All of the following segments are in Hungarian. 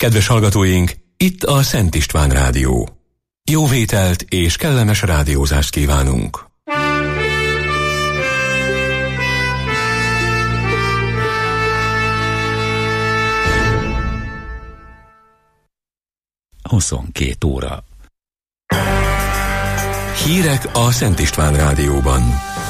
Kedves hallgatóink, itt a Szent István Rádió. Jó vételt és kellemes rádiózást kívánunk! Huszonkettő óra. Hírek a Szent István Rádióban.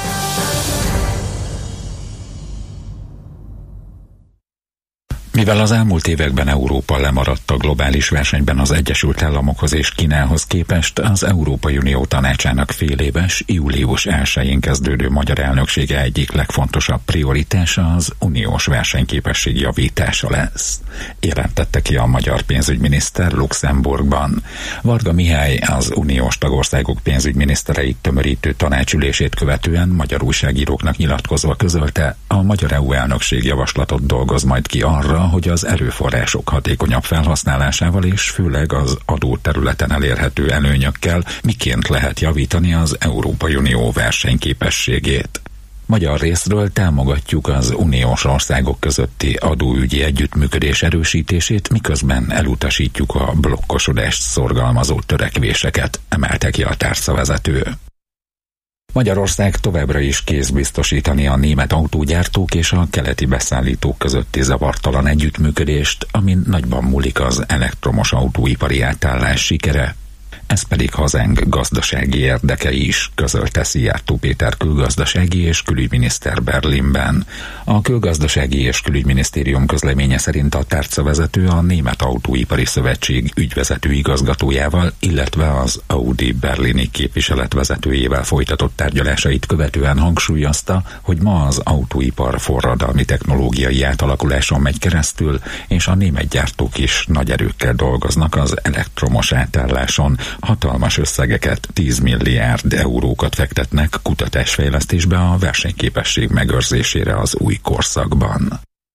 Mivel az elmúlt években Európa lemaradt a globális versenyben az Egyesült Államokhoz és Kínához képest, az Európai Unió Tanácsának féléves, július 1-én kezdődő magyar elnöksége egyik legfontosabb prioritása az uniós versenyképesség javítása lesz. Jelentette ki a magyar pénzügyminiszter Luxemburgban. Varga Mihály az uniós tagországok pénzügyminisztereit tömörítő tanácsülését követően magyar újságíróknak nyilatkozva közölte, a magyar EU elnökség javaslatot dolgoz majd ki arra, hogy az erőforrások hatékonyabb felhasználásával és főleg az adóterületen elérhető előnyökkel miként lehet javítani az Európai Unió versenyképességét. Magyar részről támogatjuk az uniós országok közötti adóügyi együttműködés erősítését, miközben elutasítjuk a blokkosodást szorgalmazó törekvéseket, emelte ki a tárcavezető. Magyarország továbbra is kész biztosítani a német autógyártók és a keleti beszállítók közötti zavartalan együttműködést, amin nagyban múlik az elektromos autóipari átállás sikere. Ez pedig hazánk gazdasági érdekei is, közölte Szijjártó Péter külgazdasági és külügyminiszter Berlinben. A külgazdasági és külügyminisztérium közleménye szerint a tárcavezető a Német Autóipari Szövetség ügyvezető igazgatójával, illetve az Audi berlini képviseletvezetőjével folytatott tárgyalásait követően hangsúlyozta, hogy ma az autóipar forradalmi technológiai átalakuláson megy keresztül, és a német gyártók is nagy erőkkel dolgoznak az elektromos átálláson. Hatalmas összegeket, 10 milliárd eurókat fektetnek kutatásfejlesztésbe a versenyképesség megőrzésére az új korszakban.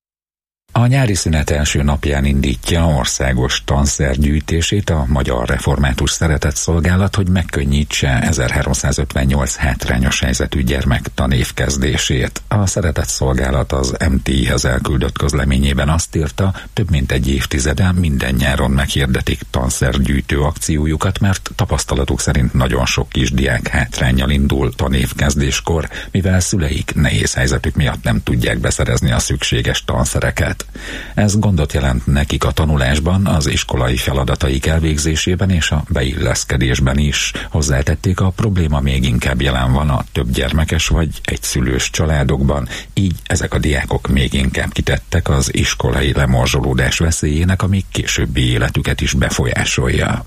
A nyári szünet első napján indítja országos tanszergyűjtését a Magyar Református Szeretetszolgálat, hogy megkönnyítse 1358 hátrányos helyzetű gyermek tanévkezdését. A Szeretetszolgálat az MTI-hez elküldött közleményében azt írta, több mint egy évtizede minden nyáron meghirdetik tanszergyűjtő akciójukat, mert tapasztalatuk szerint nagyon sok kisdiák hátránnyal indul tanévkezdéskor, mivel szüleik nehéz helyzetük miatt nem tudják beszerezni a szükséges tanszereket. Ez gondot jelent nekik a tanulásban, az iskolai feladataik elvégzésében és a beilleszkedésben is. Hozzátették, a probléma még inkább jelen van a több gyermekes vagy egyszülős családokban, így ezek a diákok még inkább kitettek az iskolai lemorzsolódás veszélyének, ami későbbi életüket is befolyásolja.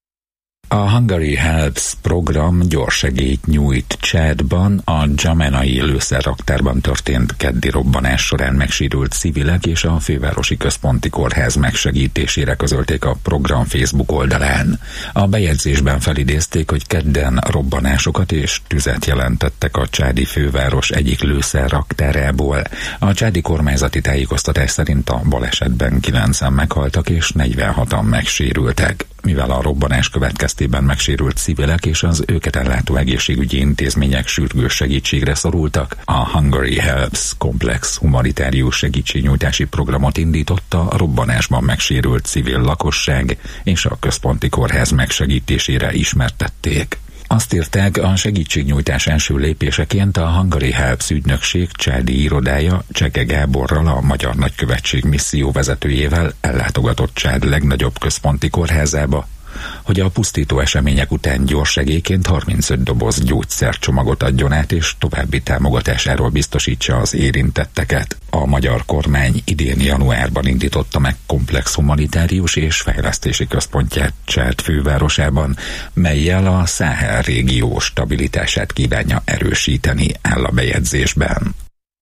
A Hungary Helps program gyorsegélyt nyújt Csádban, a Dzsamenai lőszerraktárban történt keddi robbanás során megsérült civilek és a fővárosi központi kórház megsegítésére közölték a program Facebook oldalán. A bejegyzésben felidézték, hogy kedden robbanásokat és tüzet jelentettek a csádi főváros egyik lőszerraktárából. A csádi kormányzati tájékoztatás szerint a balesetben 9-en meghaltak és 46-an megsérültek. Mivel a robbanás következtében megsérült civilek és az őket ellátó egészségügyi intézmények sürgős segítségre szorultak, a Hungary Helps komplex humanitárius segítségnyújtási programot indította a robbanásban megsérült civil lakosság és a központi kórház megsegítésére ismertették. Azt írták, a segítségnyújtás első lépéseként a Hungary Helps ügynökség csádi irodája Cseke Gáborral, a Magyar Nagykövetség misszió vezetőjével ellátogatott Csád legnagyobb központi kórházába, hogy a pusztító események után gyors segélyként 35 doboz gyógyszercsomagot adjon át és további támogatásáról biztosítsa az érintetteket. A magyar kormány idén januárban indította meg komplex humanitárius és fejlesztési központját Csád fővárosában, mellyel a Száhel régió stabilitását kívánja erősíteni, áll a bejegyzésben.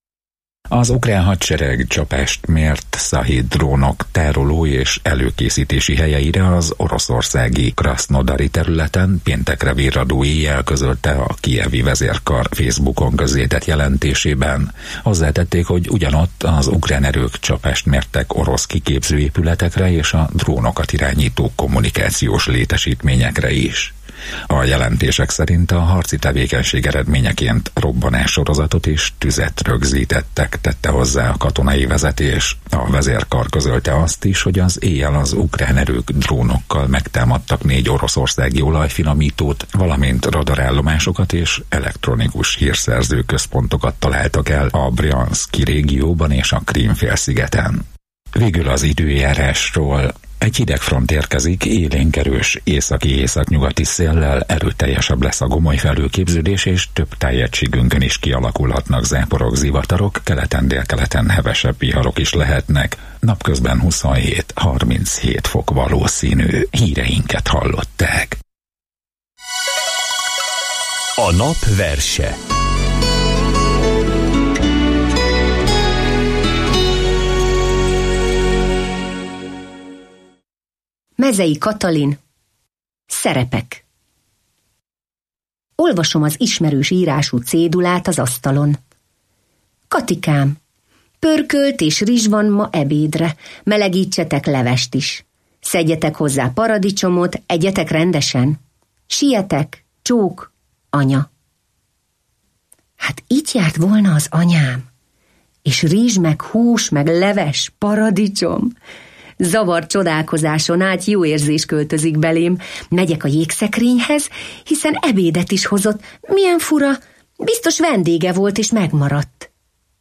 Az ukrán hadsereg csapást mért Szahid drónok tároló és előkészítési helyeire az oroszországi Krasznodari területen péntekre virradó éjjel, közölte a kijevi vezérkar Facebookon közzétett jelentésében. Hozzátették, hogy ugyanott az ukrán erők csapást mértek orosz kiképzőépületekre és a drónokat irányító kommunikációs létesítményekre is. A jelentések szerint a harci tevékenység eredményeként robbanássorozatot és tüzet rögzítettek, tette hozzá a katonai vezetés. A vezérkar közölte azt is, hogy az éjjel az ukrán erők drónokkal megtámadtak 4 oroszországi olajfinomítót, valamint radarállomásokat és elektronikus hírszerző központokat találtak el a Bryanszki régióban és a Krím-félszigeten. Végül az időjárásról. Egy hidegfront érkezik, élénk erős északi-északnyugati széllel, erőteljesebb lesz a gomoly felhőképződés, és több tájegységünkön is kialakulhatnak záporok, zivatarok, keleten-délkeleten hevesebb viharok is lehetnek. Napközben 27-37 fok valószínű. Híreinket hallották. A nap verse. Mezei Katalin. Szerepek. Olvasom az ismerős írású cédulát az asztalon. Katikám, pörkölt és rizs van ma ebédre, melegítsetek levest is. Szedjetek hozzá paradicsomot, egyetek rendesen. Sietek, csók, anya. Hát így járt volna az anyám. És rizs, meg hús, meg leves, paradicsom. Zavar csodálkozáson át jó érzés költözik belém. Megyek a jégszekrényhez, hiszen ebédet is hozott. Milyen fura, biztos vendége volt és megmaradt.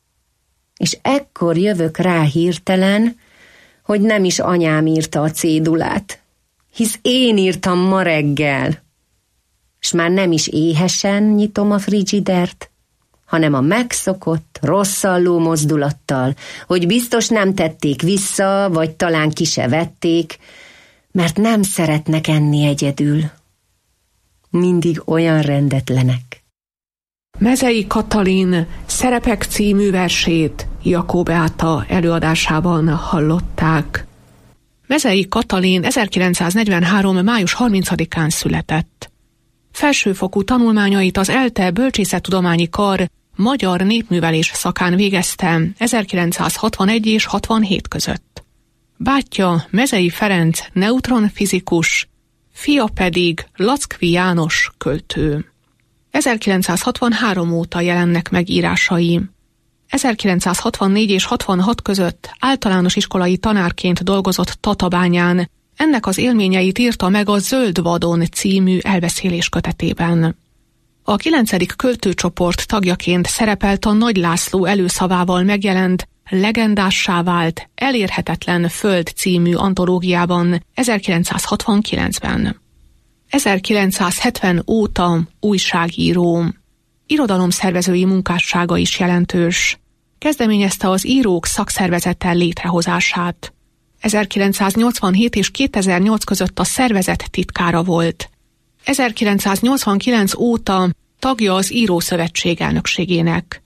És ekkor jövök rá hirtelen, hogy nem is anyám írta a cédulát, hisz én írtam ma reggel. S már nem is éhesen nyitom a frigidert, hanem a megszokott, rosszalló mozdulattal, hogy biztos nem tették vissza, vagy talán ki se vették, mert nem szeretnek enni egyedül. Mindig olyan rendetlenek. Mezei Katalin Szerepek című versét Jakó Beáta előadásában hallották. Mezei Katalin 1943. május 30-án született. Felsőfokú tanulmányait az ELTE Bölcsészettudományi Kar magyar népművelés szakán végezte 1961 és 67 között. Bátyja Mezei Ferenc neutronfizikus, fia pedig Lackvi János költő. 1963 óta jelennek meg írásai. 1964 és 66 között általános iskolai tanárként dolgozott Tatabányán, ennek az élményeit írta meg a Zöld vadon című elbeszélés kötetében. A 9. költőcsoport tagjaként szerepelt a Nagy László előszavával megjelent, legendássá vált Elérhetetlen föld című antológiában 1969-ben. 1970 óta újságíró. Irodalomszervezői munkássága is jelentős. Kezdeményezte az Írók Szakszervezete létrehozását. 1987 és 2008 között a szervezet titkára volt. 1989 óta tagja az Írószövetség elnökségének.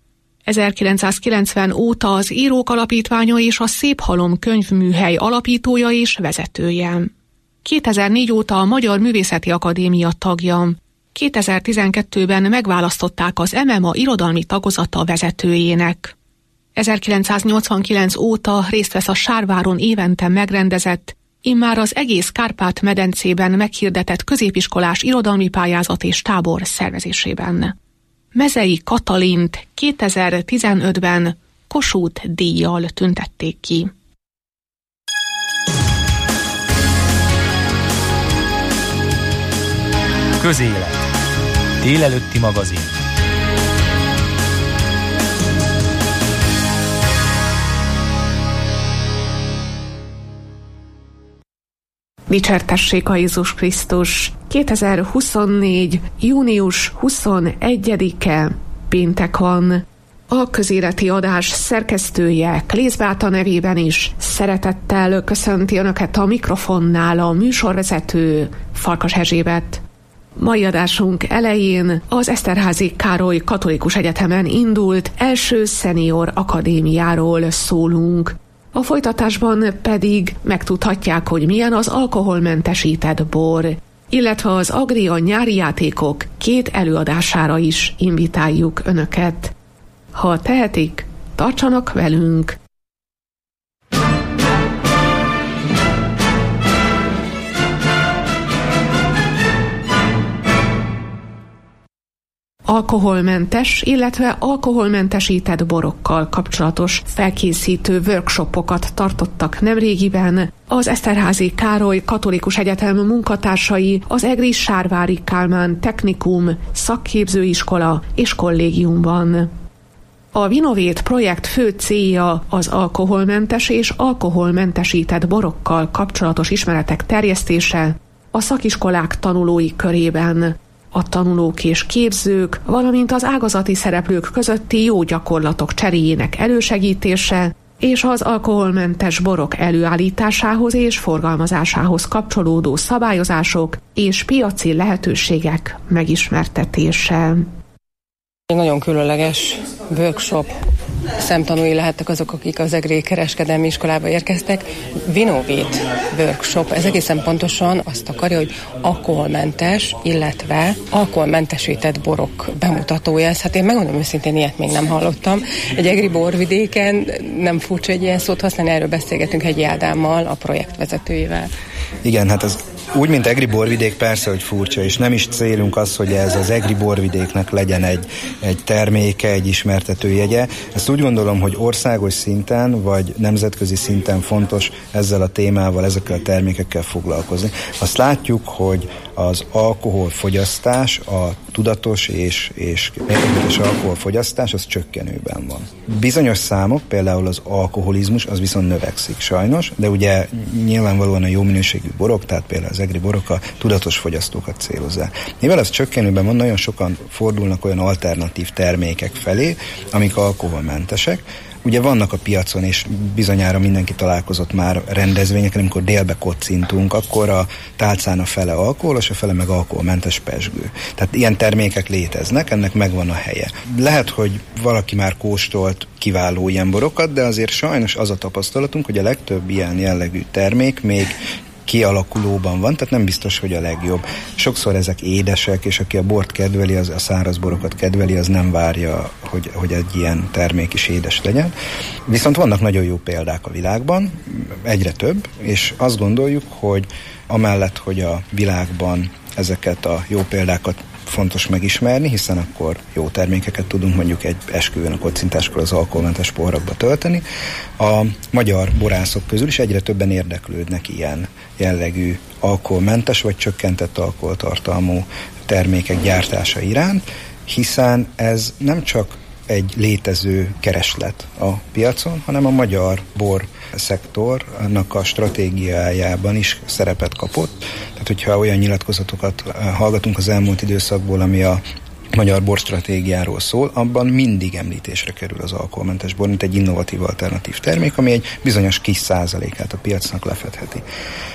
1990 óta az Írók Alapítványa és a Szép Halom könyvműhely alapítója és vezetője. 2004 óta a Magyar Művészeti Akadémia tagja. 2012-ben megválasztották az MMA irodalmi tagozata vezetőjének. 1989 óta részt vesz a Sárváron évente megrendezett, immár az egész Kárpát-medencében meghirdetett középiskolás irodalmi pályázat és tábor szervezésében. Mezei Katalint 2015-ben Kossuth díjjal tüntették ki. Közélet. Délelőtti magazin. Dicsértessék a Jézus Krisztus! 2024. június 21-e péntek van. A közéleti adás szerkesztője Klész Beáta nevében is szeretettel köszönti Önöket a mikrofonnál a műsorvezető Farkas Erzsébet. Mai adásunk elején az Eszterházy Károly Katolikus Egyetemen indult első szenior akadémiáról szólunk. A folytatásban pedig megtudhatják, hogy milyen az alkoholmentesített bor, illetve az Agria nyári játékok 2 előadására is invitáljuk Önöket. Ha tehetik, tartsanak velünk! alkoholmentes, illetve alkoholmentesített borokkal kapcsolatos felkészítő workshopokat tartottak nemrégiben az Eszterházy Károly Katolikus Egyetem munkatársai az Egri Sárvári Kálmán Technikum, Szakképzőiskola és Kollégiumban. A Vinovét projekt fő célja az alkoholmentes és alkoholmentesített borokkal kapcsolatos ismeretek terjesztése a szakiskolák tanulói körében. A tanulók és képzők, valamint az ágazati szereplők közötti jó gyakorlatok cseréjének elősegítése és az alkoholmentes borok előállításához és forgalmazásához kapcsolódó szabályozások és piaci lehetőségek megismertetése. Egy nagyon különleges workshop szemtanúi lehettek azok, akik az Egri kereskedelmi iskolába érkeztek. Vinovét workshop, ez egészen pontosan azt akarja, hogy alkoholmentes, illetve alkoholmentesített borok bemutatója. Ez, hát én megmondom őszintén, ilyet még nem hallottam. Egy egri borvidéken nem furcsa egy ilyen szót használni, erről beszélgetünk Hegyi Ádámmal, a projektvezetőjével. Igen, hát az úgy, mint egri borvidék, persze, hogy furcsa, és nem is célunk az, hogy ez az egri borvidéknek legyen egy terméke, egy ismertetőjegye. Ezt úgy gondolom, hogy országos szinten, vagy nemzetközi szinten fontos ezzel a témával, ezekkel a termékekkel foglalkozni. Azt látjuk, hogy az alkoholfogyasztás, a tudatos és alkoholfogyasztás az csökkenőben van. Bizonyos számok, például az alkoholizmus, az viszont növekszik sajnos, de ugye nyilvánvalóan a jó minőségű borok, tehát például az egri borok a tudatos fogyasztókat célozzák. Mivel ez csökkenőben van, nagyon sokan fordulnak olyan alternatív termékek felé, amik alkoholmentesek. Ugye vannak a piacon, és bizonyára mindenki találkozott már rendezvényeken, amikor délbe kocintunk, akkor a tálcán a fele alkoholos, a fele meg alkoholmentes pezsgő. Tehát ilyen termékek léteznek, ennek megvan a helye. Lehet, hogy valaki már kóstolt kiváló ilyen borokat, de azért sajnos az a tapasztalatunk, hogy a legtöbb ilyen jellegű termék még kialakulóban van, tehát nem biztos, hogy a legjobb. Sokszor ezek édesek, és aki a bort kedveli, az a száraz borokat kedveli, az nem várja, hogy egy ilyen termék is édes legyen. Viszont vannak nagyon jó példák a világban, egyre több, és azt gondoljuk, hogy amellett, hogy a világban ezeket a jó példákat fontos megismerni, hiszen akkor jó termékeket tudunk mondjuk egy esküvőn a kocintáskor az alkoholmentes pohrakba tölteni. A magyar borászok közül is egyre többen érdeklődnek ilyen jellegű alkoholmentes vagy csökkentett alkoholtartalmú termékek gyártása iránt, hiszen ez nem csak egy létező kereslet a piacon, hanem a magyar bor szektornak a stratégiájában is szerepet kapott. Tehát, hogyha olyan nyilatkozatokat hallgatunk az elmúlt időszakból, ami a magyar borstratégiáról szól, abban mindig említésre kerül az alkoholmentes bor, mint egy innovatív alternatív termék, ami egy bizonyos kis százalékát a piacnak lefedheti.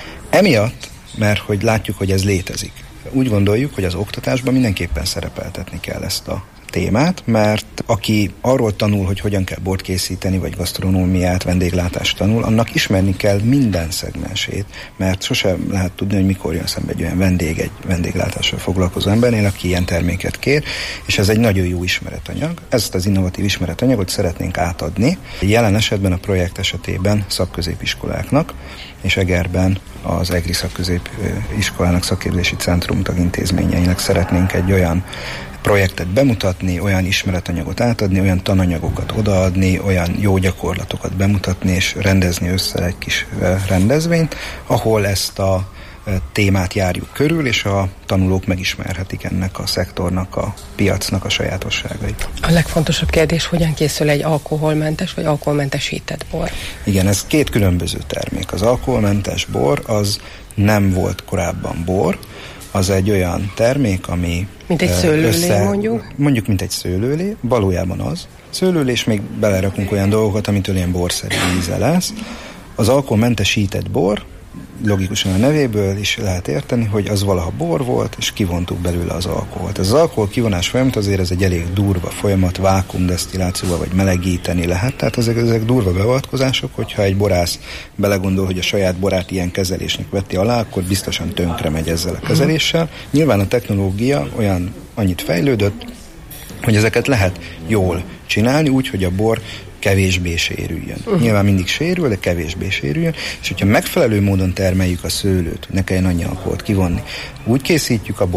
Emiatt, mert hogy látjuk, hogy ez létezik, úgy gondoljuk, hogy az oktatásban mindenképpen szerepeltetni kell ezt a témát, mert aki arról tanul, hogy hogyan kell bort készíteni, vagy gasztronómiát, vendéglátást tanul, annak ismerni kell minden szegmensét, mert sosem lehet tudni, hogy mikor jön szembe egy olyan egy vendéglátással foglalkozó embernél, aki ilyen terméket kér, és ez egy nagyon jó ismeretanyag. Ezt az innovatív ismeretanyagot szeretnénk átadni. Jelen esetben a projekt esetében szakközépiskoláknak, és Egerben az EGRI szakközépiskolának szakképzési centrum tagintézményeinek szeretnénk egy olyan projektet bemutatni, olyan ismeretanyagot átadni, olyan tananyagokat odaadni, olyan jó gyakorlatokat bemutatni, és rendezni össze egy kis rendezvényt, ahol ezt a témát járjuk körül, és a tanulók megismerhetik ennek a szektornak, a piacnak a sajátosságait. A legfontosabb kérdés, hogyan készül egy alkoholmentes vagy alkoholmentesített bor? Igen, ez két különböző termék. Az alkoholmentes bor az nem volt korábban bor, az egy olyan termék, ami mint egy szőlőlé, mondjuk, mint egy szőlőlé, valójában az. Szőlőlé, és még belerakunk olyan dolgokat, amitől ilyen borszerű íze lesz. Az alkoholmentesített bor, logikusan a nevéből is lehet érteni, hogy az valaha bor volt, és kivontuk belőle az alkoholt. Ez az alkohol kivonás folyamat azért ez egy elég durva folyamat, vákuumdesztillációval vagy melegíteni lehet, tehát ezek durva beavatkozások, hogyha egy borász belegondol, hogy a saját borát ilyen kezelésnek veti alá, akkor biztosan tönkre megy ezzel a kezeléssel. Nyilván a technológia annyit fejlődött, hogy ezeket lehet jól csinálni, úgy, hogy a bor kevésbé sérüljön. Nyilván mindig sérül, de kevésbé sérüljön, és hogyha megfelelő módon termeljük a szőlőt, hogy ne kelljen annyi alkoholt kivonni, úgy készítjük a bort,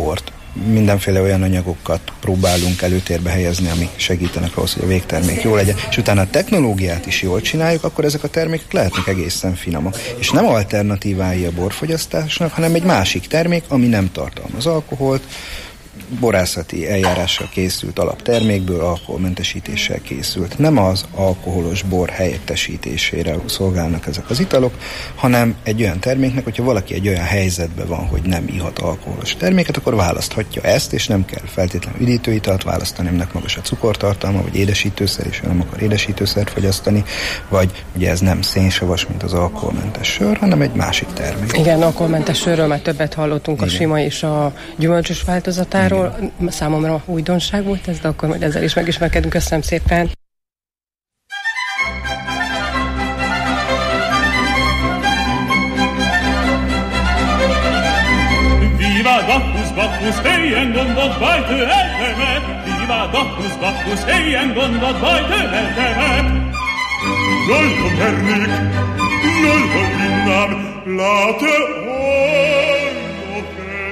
mindenféle olyan anyagokat próbálunk előtérbe helyezni, ami segítenek ahhoz, hogy a végtermék jó legyen. És utána a technológiát is jól csináljuk, akkor ezek a termékek lehetnek egészen finomak. És nem alternatívái a borfogyasztásnak, hanem egy másik termék, ami nem tartalmaz alkoholt, borászati eljárással készült alaptermékből, alkoholmentesítéssel készült. Nem az alkoholos bor helyettesítésére szolgálnak ezek az italok, hanem egy olyan terméknek, hogyha valaki egy olyan helyzetben van, hogy nem ihat alkoholos terméket, akkor választhatja ezt, és nem kell feltétlenül üdítőitalt választani, aminek magas a cukortartalma, vagy édesítőszer, és nem akar édesítőszert fogyasztani, vagy ugye ez nem szénsavas, mint az alkoholmentes sör, hanem egy másik termék. Igen, alkoholmentes sörről már többet hallottunk. Igen. A sima és a gyümölcsös változatáról. Igen. Számomra újdonság volt ez, de akkor majd ezzel is megismerkedünk. Köszönöm szépen! Viva Bacchus, Bacchus, helyen gondot bajt eltemet! Viva Bacchus, Bacchus, helyen gondot bajt eltemet! Jól termék, jól vinnám, láte hallok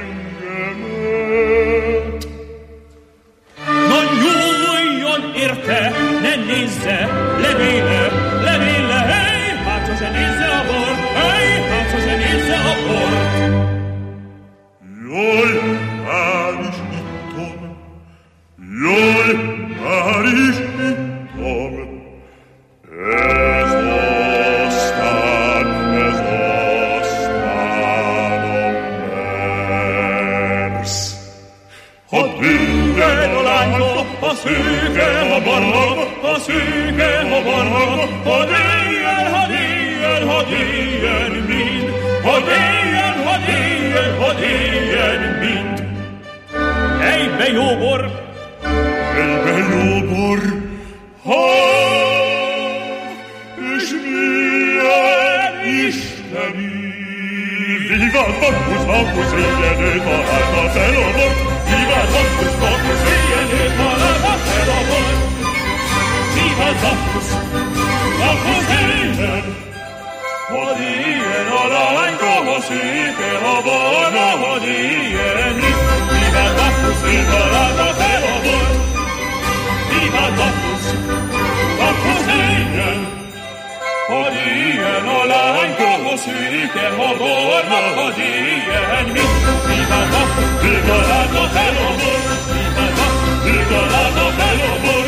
engemet. Na nyúljon érte, ne nézze, levéle, levéle, hely, hát ha se nézze a bort, hely, hát ha se nézze a bort. Jól, már is ittom, jól, már is ittom, ez aztán mersz. Ha düngen a lányok, ha szőke a barlang, ha szőke a barlang, ha déljen, ha déljen, ha déljen mind, ha déljen, ha déljen, ha déljen mind. Helybe jó bor, helybe jó bor, ha, és milyen isteni. Viva Bacchus, Bacchus, éljenő, találta fel a bor. Viva Bacchus, Bacchus, éljenő, találta fel a bor. Viva Bacchus, Bacchus, éljen. Hadd éljen a lányka, ha széke, ha barna, hadd éljen itt. Viva Bacchus, találta fel a bor. Viva Bacchus, Bacchus, éljen. Hadd éljen a lányka, ha széke, ha barna, hadd éljen mit. Viva Bacchus, találta fel a bor. Viva Bacchus, találta fel a bor.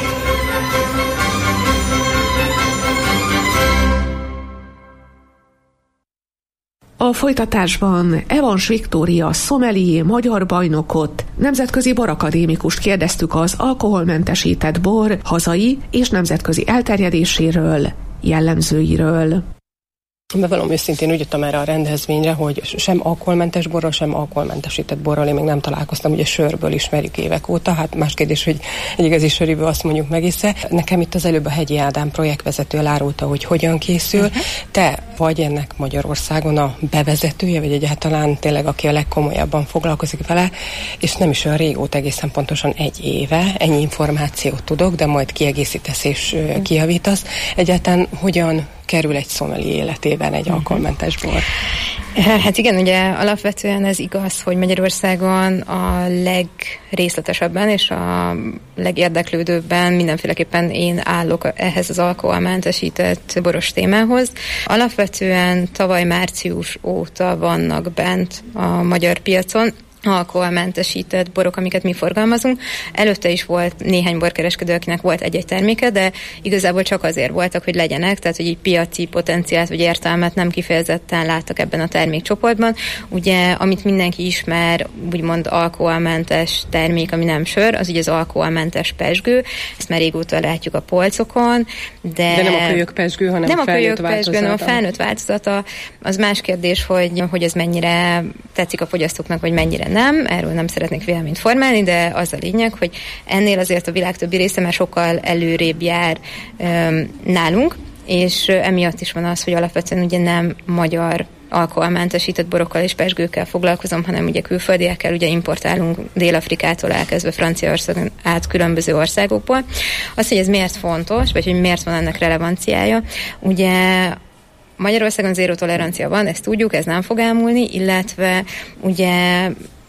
A folytatásban Evans Viktória sommelier magyar bajnokot, nemzetközi borakadémikust kérdeztük az alkoholmentesített bor hazai és nemzetközi elterjedéséről, jellemzőiről. Bevallom őszintén úgy jöttem erre a rendezvényre, hogy sem alkoholmentes borral, sem alkoholmentesített borral én még nem találkoztam, ugye sörből ismerjük évek óta, hát más kérdés, hogy egy igazi söriből azt mondjuk megisze. Nekem itt az előbb a Hegyi Ádám projektvezető elárulta, hogy hogyan készül. Te vagy ennek Magyarországon a bevezetője, vagy egyáltalán tényleg aki a legkomolyabban foglalkozik vele, és nem is olyan régóta, egészen pontosan 1 éve, ennyi információt tudok, de majd kiegészítesz és kijavítasz. Egyáltalán hogyan kerül egy sommelier életében egy alkoholmentes bor? Hát igen, ugye alapvetően ez igaz, hogy Magyarországon a legrészletesebben és a legérdeklődőbben mindenféleképpen én állok ehhez az alkoholmentesített boros témához. Alapvetően tavaly március óta vannak bent a magyar piacon alkoholmentesített borok, amiket mi forgalmazunk. Előtte is volt néhány borkereskedő, akinek volt egy-egy terméke, de igazából csak azért voltak, hogy legyenek, tehát hogy így piaci potenciált vagy értelmet nem kifejezetten láttak ebben a termékcsoportban. Ugye, amit mindenki ismer, úgymond alkoholmentes termék, ami nem sör, az ugye az alkoholmentes pezsgő. Ezt már régóta látjuk a polcokon, de nem a kölyök pezsgő, hanem nem a felnőtt változata. Nem a felnőtt változata. Az más kérdés, hogy ez mennyire tetszik a fogyasztóknak, vagy mennyire nem, erről nem szeretnék véleményt formálni, de az a lényeg, hogy ennél azért a világ többi része már sokkal előrébb jár nálunk, és emiatt is van az, hogy alapvetően ugye nem magyar alkoholmentesített borokkal és pezsgőkkel foglalkozom, hanem ugye külföldiekkel, ugye importálunk Dél-Afrikától elkezdve Franciaországon át különböző országokból. Az, hogy ez miért fontos, vagy hogy miért van ennek relevanciája, ugye Magyarországon zéró tolerancia van, ezt tudjuk, ez nem fog elmúlni, illetve ugye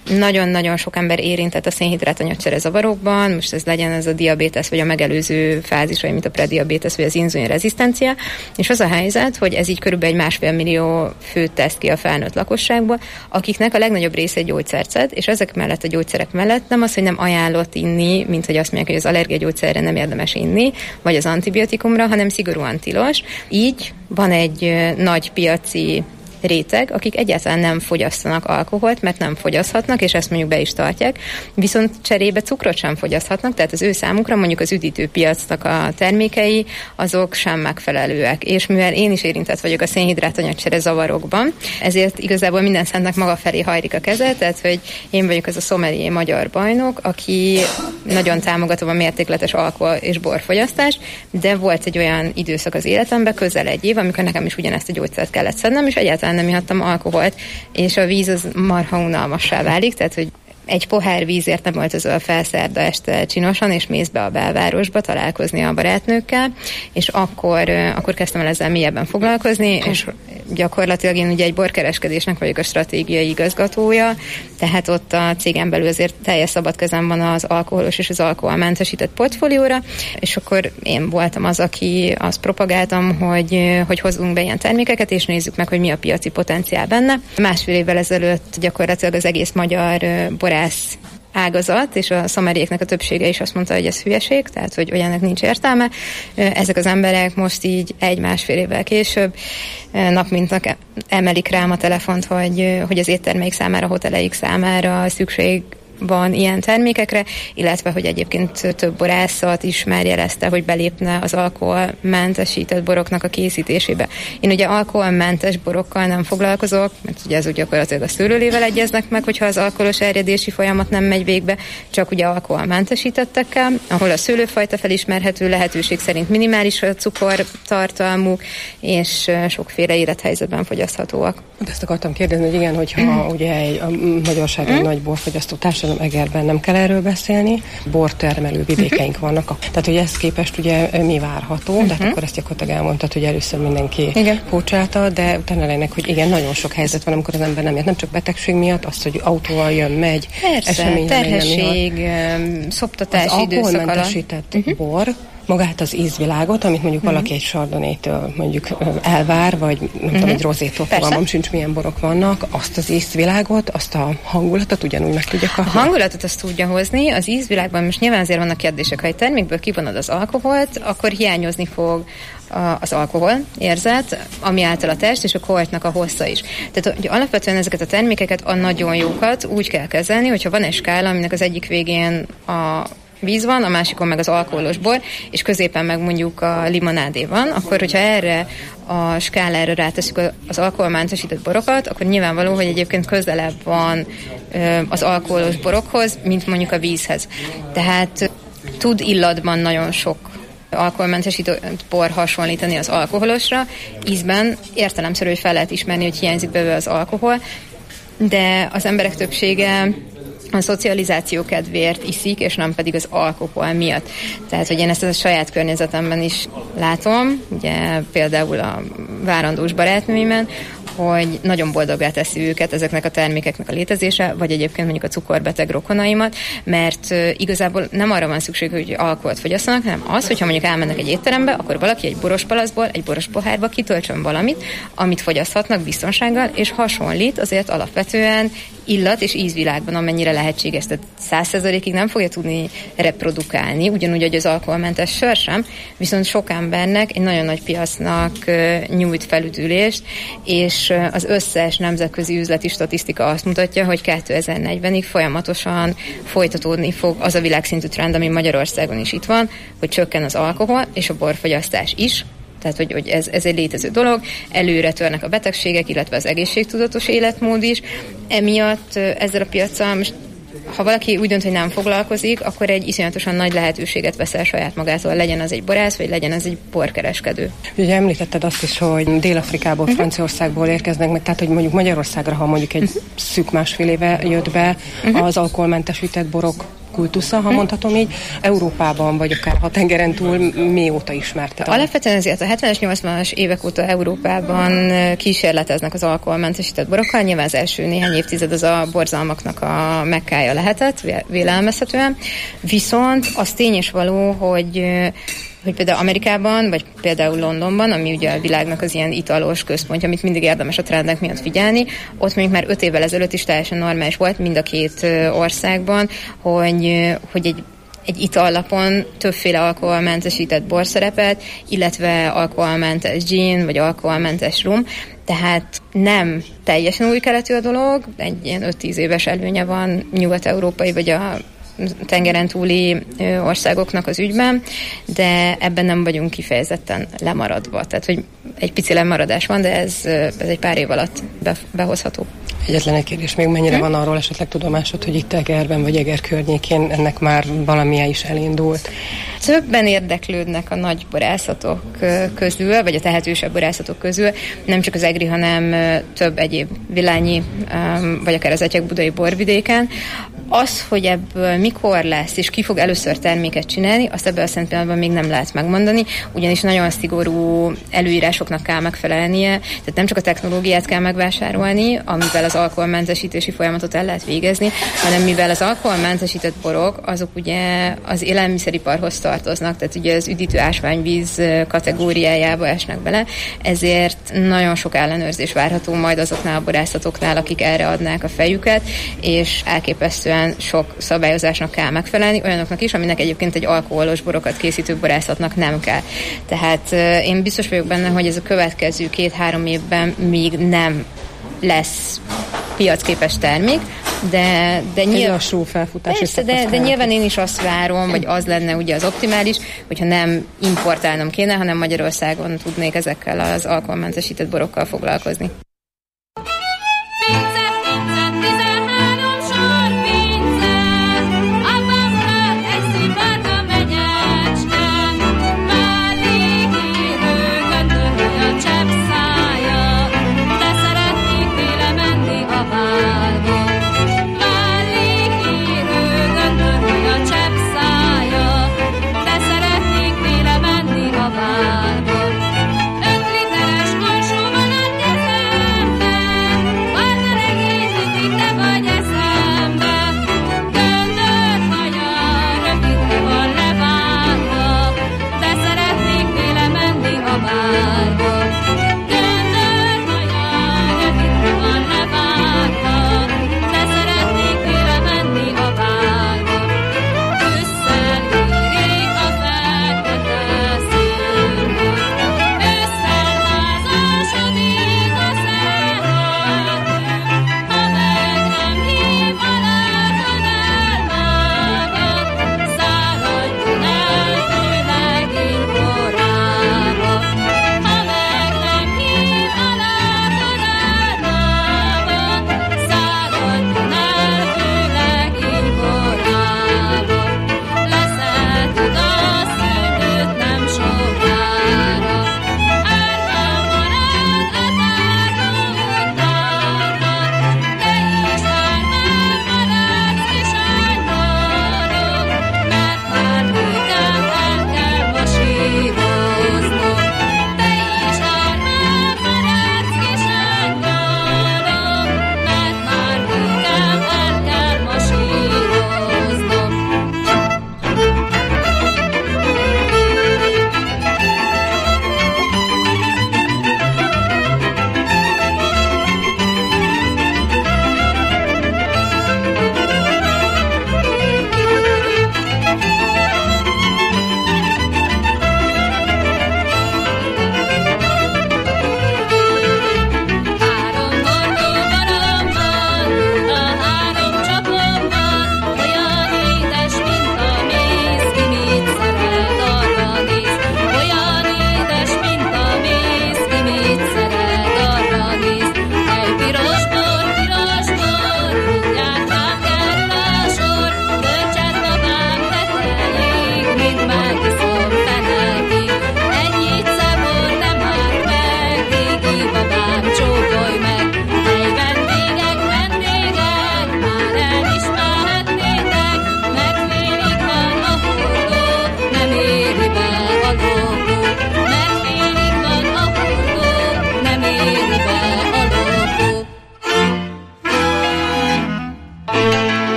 nagyon-nagyon sok ember érintett a szénhidrátanyagcsere zavarokban, most ez legyen ez a diabétesz, vagy a megelőző fázis, vagy mint a prediabétesz, vagy az inzulinrezisztencia, és az a helyzet, hogy ez így körülbelül 1,5 millió főt tesz ki a felnőtt lakosságból, akiknek a legnagyobb része egy gyógyszert szed, és ezek mellett a gyógyszerek mellett nem az, hogy nem ajánlott inni, mint hogy azt mondják, hogy az allergiagyógyszerre nem érdemes inni, vagy az antibiotikumra, hanem szigorúan tilos. Így van egy nagy piaci réteg, akik egyáltalán nem fogyasztanak alkoholt, mert nem fogyaszthatnak, és ezt mondjuk be is tartják, viszont cserébe cukrot sem fogyaszthatnak, tehát az ő számukra mondjuk az üdítőpiacnak a termékei, azok sem megfelelőek. És mivel én is érintett vagyok a szénhidrátanyagcsere zavarokban, ezért igazából minden szentnek maga felé hajlik a keze, tehát hogy én vagyok az a sommelier magyar bajnok, aki nagyon támogatom a mértékletes alkohol és borfogyasztást, de volt egy olyan időszak az életemben, közel egy év, amikor nekem is ugyanezt a gyógyszert kellett szednem, és egyáltalán nem ihattam alkoholt, és a víz az marha unalmassá válik, tehát hogy egy pohár vízért nem öltözöl fel szerda este csinosan, és mész be a belvárosba találkozni a barátnőkkel, és akkor kezdtem el ezzel mélyebben foglalkozni, és gyakorlatilag én ugye egy borkereskedésnek vagyok a stratégiai igazgatója, tehát ott a cégen belül azért teljes szabad kezem van az alkoholos és az alkoholmentesített portfólióra, és akkor én voltam az, aki azt propagáltam, hogy hozzunk be ilyen termékeket, és nézzük meg, hogy mi a piaci potenciál benne. 1,5 évvel ezelőtt gyakorlatilag az egész magyar borász ágazat, és a szomeriéknek a többsége is azt mondta, hogy ez hülyeség, tehát hogy olyannak nincs értelme. Ezek az emberek most így 1-1,5 évvel később nap mint nap emelik rám a telefont, hogy az éttermeik számára, hoteleik számára szükség van ilyen termékekre, illetve hogy egyébként több borászat is már jelezte, hogy belépne az alkoholmentesített boroknak a készítésébe. Én ugye alkoholmentes borokkal nem foglalkozok, mert ugye ez úgy gyakorlatilag a szőlőlével egyeznek meg, hogyha az alkoholos erjedési folyamat nem megy végbe, csak ugye alkoholmentesítettekkel, ahol a szőlőfajta felismerhető, lehetőség szerint minimális a cukortartalmuk, és sokféle élethelyzetben fogyaszthatóak. Ezt akartam kérdezni, hogy igen, hogyha ugye a Magyarország egy nagy borfogyasztó társadalom, Egerben nem kell erről beszélni, bortermelő vidékeink vannak. Tehát, hogy ezt képest ugye mi várható, tehát akkor ezt gyakorlatilag elmondtad, hogy először mindenki pócsálta, de utána ennek, hogy igen, nagyon sok helyzet van, amikor az ember nem jött, nem csak betegség miatt, azt, hogy autóval jön, megy, eseményre terhesség, szoptatási időszak alatt. Az alkoholmentesített bor, magát az ízvilágot, amit mondjuk valaki egy sardonétől mondjuk elvár, vagy nem tudom, egy rozétól fogalmam sincs, milyen borok vannak, azt az ízvilágot, azt a hangulatot ugyanúgy meg tudja kapni. A hangulatot azt tudja hozni, az ízvilágban most nyilván azért vannak kérdések, ha egy termékből kivonod az alkoholt, akkor hiányozni fog az alkohol érzet, ami által a test és a koltnak a hossza is. Tehát hogy alapvetően ezeket a termékeket, a nagyon jókat úgy kell kezelni, hogyha van egy skála, aminek az egyik végén a víz van, a másikon meg az alkoholos bor, és középen meg mondjuk a limonádé van, akkor hogyha erre a skálára ráteszünk az alkoholmentesített borokat, akkor nyilvánvaló, hogy egyébként közelebb van az alkoholos borokhoz, mint mondjuk a vízhez. Tehát tud illatban nagyon sok alkoholmentesített bor hasonlítani az alkoholosra, ízben értelemszerű, hogy fel lehet ismerni, hogy hiányzik belőle az alkohol, de az emberek többsége a szocializáció kedvéért iszik, és nem pedig az alkohol miatt. Tehát, hogy én ezt a saját környezetemben is látom, ugye például a várandós barátnőimen, hogy nagyon boldoggá teszi őket ezeknek a termékeknek a létezése, vagy egyébként mondjuk a cukorbeteg rokonaimat, mert igazából nem arra van szükség, hogy alkoholt fogyasszanak, hanem az, hogyha mondjuk elmennek egy étterembe, akkor valaki egy boros palaszból, egy boros pohárba kitöltsön valamit, amit fogyaszthatnak biztonsággal, és hasonlít azért alapvetően illat és ízvilágban, amennyire lehetséges. Tehát 100%-ig nem fogja tudni reprodukálni, ugyanúgy, hogy az alkoholmentes sör sem, viszont sok embernek egy nagyon nagy piacnak nyújt felüdülést, és az összes nemzetközi üzleti statisztika azt mutatja, hogy 2040-ig folyamatosan folytatódni fog az a világszintű trend, ami Magyarországon is itt van, hogy csökken az alkohol és a borfogyasztás is. Tehát, hogy ez egy létező dolog, előre törnek a betegségek, illetve az egészségtudatos életmód is. Emiatt ezzel a piaccal most, ha valaki úgy dönt, hogy nem foglalkozik, akkor egy iszonyatosan nagy lehetőséget vesz el saját magától, legyen az egy borász, vagy legyen az egy borkereskedő. Ugye említetted azt is, hogy Dél-Afrikából, Franciaországból érkeznek meg, tehát hogy mondjuk Magyarországra, ha mondjuk egy szűk 1,5 éve jött be az alkoholmentesített borok kultusza, ha mondhatom így, Európában, vagy akár a tengeren túl mióta ismerte? Alapvetően azért a 70-es, 80-as évek óta Európában kísérleteznek az alkoholmentesített borokkal. Nyilván az első néhány évtized az a borzalmaknak a Mekkája lehetett, vélelmezhetően. Viszont az tény és való, hogy például Amerikában, vagy például Londonban, ami ugye a világnak az ilyen italos központja, amit mindig érdemes a trendek miatt figyelni, ott mondjuk már 5 évvel ezelőtt is teljesen normális volt mind a két országban, hogy egy itallapon többféle alkoholmentesített bor szerepelt, illetve alkoholmentes gin, vagy alkoholmentes rum, tehát nem teljesen új keletű a dolog, egy ilyen 5-10 éves előnye van nyugat-európai, vagy a tengeren túli országoknak az ügyben, de ebben nem vagyunk kifejezetten lemaradva. Tehát, hogy egy pici lemaradás van, de ez egy pár év alatt behozható. Egyetlen egy kérdés még, mennyire van arról esetleg tudomásod, hogy itt Egerben vagy Eger környékén ennek már valamilyen is elindult? Többen érdeklődnek a nagy borászatok közül, vagy a tehetősebb borászatok közül, nem csak az egri, hanem több egyéb vilányi, vagy akár az Etyek-budai borvidéken. Az, hogy ebből mikor lesz, és ki fog először terméket csinálni, azt ebben a szent pillanatban még nem lehet megmondani, ugyanis nagyon szigorú előírásoknak kell megfelelnie, tehát nem csak a technológiát kell megvásárolni, amivel az alkoholmentesítési folyamatot el lehet végezni, hanem mivel az alkoholmentesített borok, azok ugye az élelmiszeriparhoz tartoznak, tehát ugye az üdítő ásványvíz kategóriájába esnek bele, ezért nagyon sok ellenőrzés várható majd azoknál a borászatoknál, akik erre adnák a fejüket, és elképesztően sok szabályozásnak kell megfelelni, olyanoknak is, aminek egyébként egy alkoholos borokat készítő borászatnak nem kell. Tehát én biztos vagyok benne, hogy ez a következő 2-3 évben még nem lesz piacképes termék, de nyilván lassú felfutás. Persze, de nyilván én is azt várom, vagy az lenne ugye az optimális, hogyha nem importálnom kéne, hanem Magyarországon tudnék ezekkel az alkoholmentesített borokkal foglalkozni.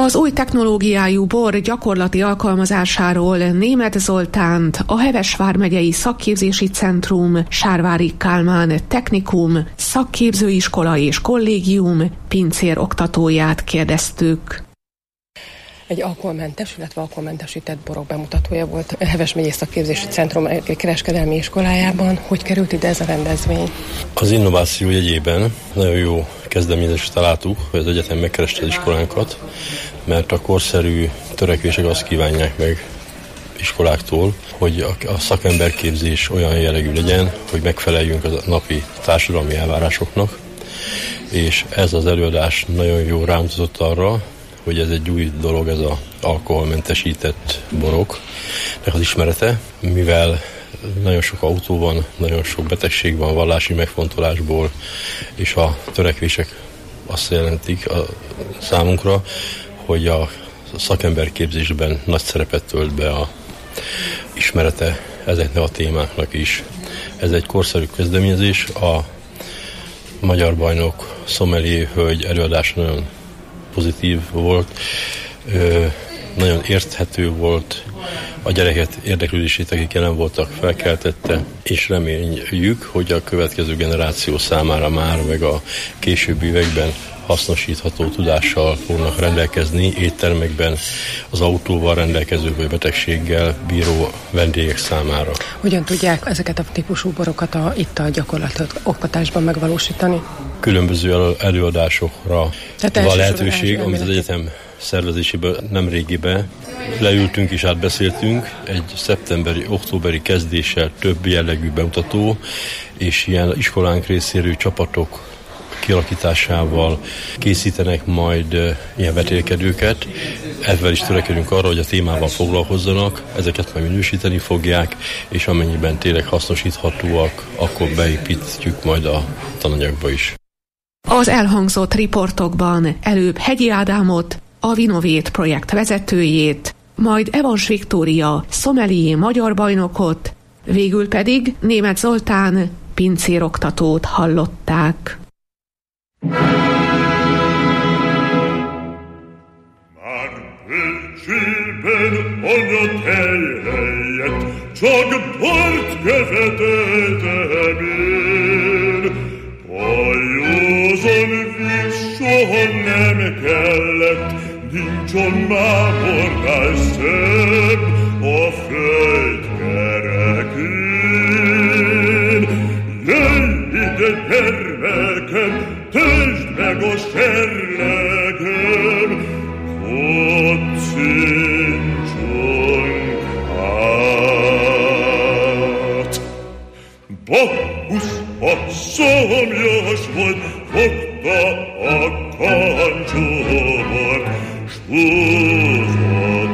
Az új technológiájú bor gyakorlati alkalmazásáról Németh Zoltánt, a Heves vármegyei Szakképzési Centrum, Sárvári Kálmán Technikum, Szakképzőiskola és Kollégium pincér oktatóját kérdeztük. Egy alkoholmentes, illetve alkoholmentesített borok bemutatója volt a Heves megyei Szakképzési Centrum kereskedelmi iskolájában. Hogy került ide ez a rendezvény? Az innováció jegyében nagyon jó kezdeményezést találtuk, hogy az egyetem megkereste az iskolánkat, mert a korszerű törekvések azt kívánják meg iskoláktól, hogy a szakemberképzés olyan jellegű legyen, hogy megfeleljünk a napi társadalmi elvárásoknak, és ez az előadás nagyon jó rámutatott arra, hogy ez egy új dolog, ez az alkoholmentesített boroknak az ismerete, mivel nagyon sok autó van, nagyon sok betegség van vallási megfontolásból, és a törekvések azt jelentik a számunkra, hogy a szakemberképzésben nagy szerepet tölt be a ismerete ezeknek a témáknak is. Ez egy korszerű kezdeményezés, a magyar bajnok Sommelier hölgy előadása nagyon pozitív volt, nagyon érthető volt, a gyereket érdeklődését, akik jelen voltak, felkeltette, és reméljük, hogy a következő generáció számára már, meg a későbbi években hasznosítható tudással fognak rendelkezni éttermekben, az autóval rendelkező vagy betegséggel bíró vendégek számára. Hogyan tudják ezeket a típusú borokat itt a gyakorlati oktatásban megvalósítani? Különböző előadásokra van lehetőség, amit az egyetem szervezésében nemrégiben leültünk és átbeszéltünk. Egy szeptemberi-októberi kezdéssel több jellegű bemutató, és ilyen iskolánk részéről csapatok kialakításával készítenek majd ilyen vetélkedőket. Ezzel is törekedünk arra, hogy a témával foglalkozzanak, ezeket majd minősíteni fogják, és amennyiben tényleg hasznosíthatóak, akkor beépítjük majd a tananyagba is. Az elhangzott riportokban előbb Hegyi Ádámot, a Vinovét projekt vezetőjét, majd Evans Viktória Sommelier magyar bajnokot, végül pedig Németh Zoltán pincéroktatót hallották. Már bölcsőben anyatej helyett csak bort követeltem én. Hajózon víz soha nem kellett, nincs a mámornál szebb a föld kerekén. Jöjj ide, gyermekem, töltsd meg a serlegem, kocsincsunk át. Bacchusz a szomjas volt, fogta a kancsóbort, s húzott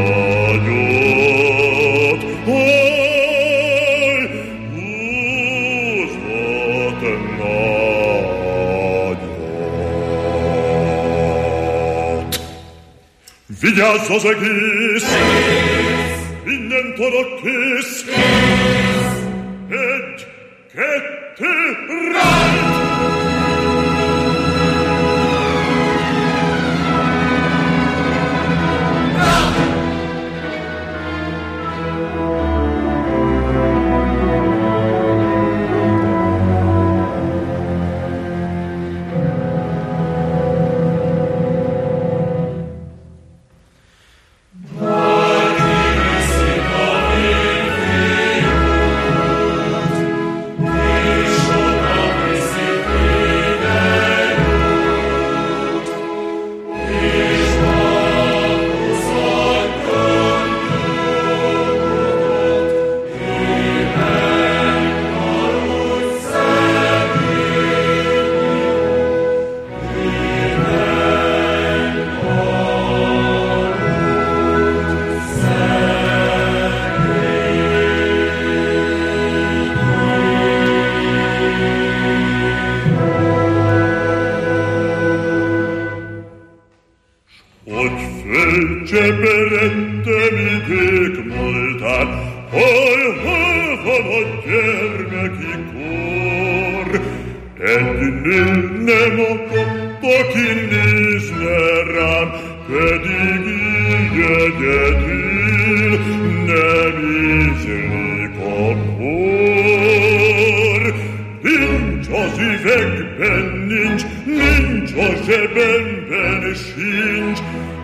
nagyot. Húzott nagyot. Vigyázz az egész! Mindent oda kész! Egy, kettő, rájt! Cseperedtem idék múltán, hol van a gyermeki kor? Egy nő nem akadt, aki nézne rám, pedig egyedül nem ízlik a por. Nincs az üvegben, nincs a zsebemben sincs,